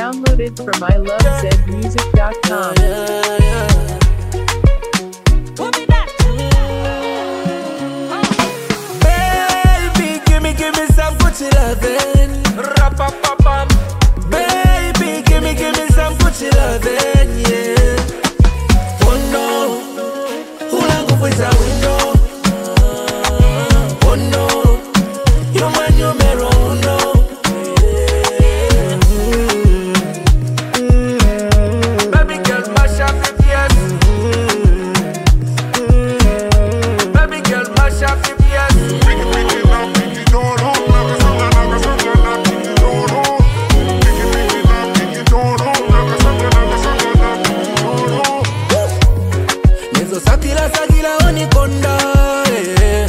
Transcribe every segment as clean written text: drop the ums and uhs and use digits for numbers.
Downloaded from ilovezmusic.com. Baby, give me some Gucci lovin'. Rap-a-pa-pam. Baby, give me some Gucci lovin', yeah. Oh no, ulangu fuisa window. Oh no, you're my numero uno. Baby girl, mash up your yes. Baby girl, mash up your yes. Sakila onikonda, eh.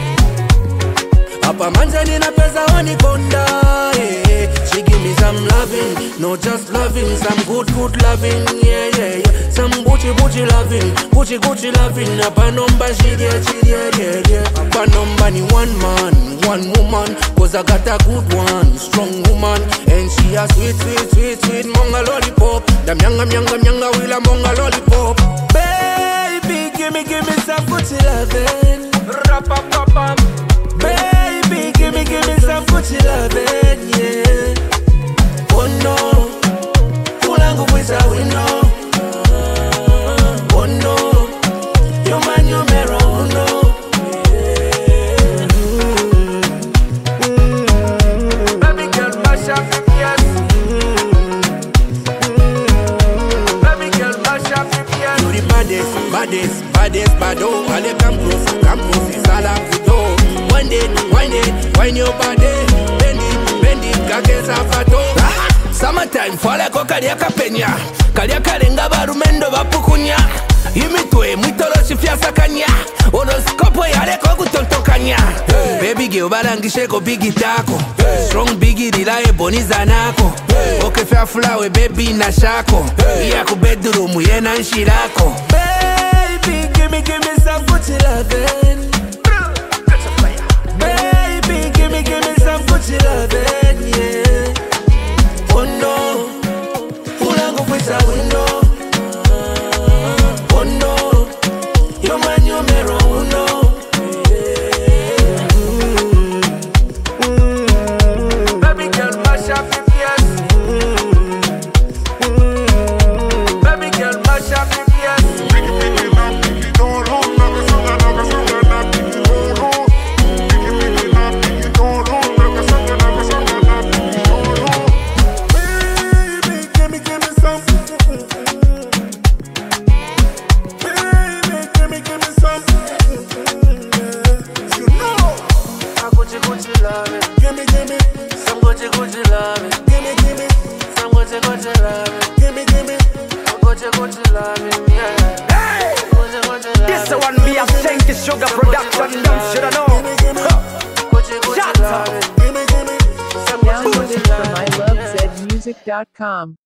Apa manjani na pesa onikonda, eh. She give me some loving, not just loving, some good loving, yeah, yeah, yeah. Some Gucci loving, Gucci loving. Apa number she yeah. Apa number ni one man, one woman, cause I got a good one, strong woman. And she a sweet, monga lollipop. Dam yanga willa monga lollipop. Baby, give me some Gucci lovin'. Rap-a-pa-pam. Baby, give me some Gucci lovin', yeah. Oh no, ulangu fuisa window. Oh no, you're my numero uno. Baby girl, mash up your yes. Baby girl, mash up your yes. You the baddest, bado. Alle campus, is all up to do. Wine your body. Bend it, kageza fato. Summertime, fala ko kalia kapenya. Kalia kalenga barumendo bapukunya. Imitwe, mwitoloshi fiasakanya. Onoskopo yale ko kutontokanya. Baby girl, balangishe ko bigi tako. Strong bigi reliable ni zanako. Okay, fair flower, baby na shako. Iya ku bedroom, yena nshirako. Baby, give me some Gucci lovin'. Baby, give me some Gucci lovin', yeah. Oh no, ulangu fuisa window. Oh no, you're my numero uno. Baby girl, mash up your yes. Baby girl, mash up your yes. Gucci lovin'. Give me some Gucci lovin'. Give me some Gucci lovin'. Give me some Gucci lovin', yeah. Hey! This one be a Shanky Sugar production, you shoulda know. Gucci Shut up. lovin'. Give me some Downloaded from ilovezmusic.com.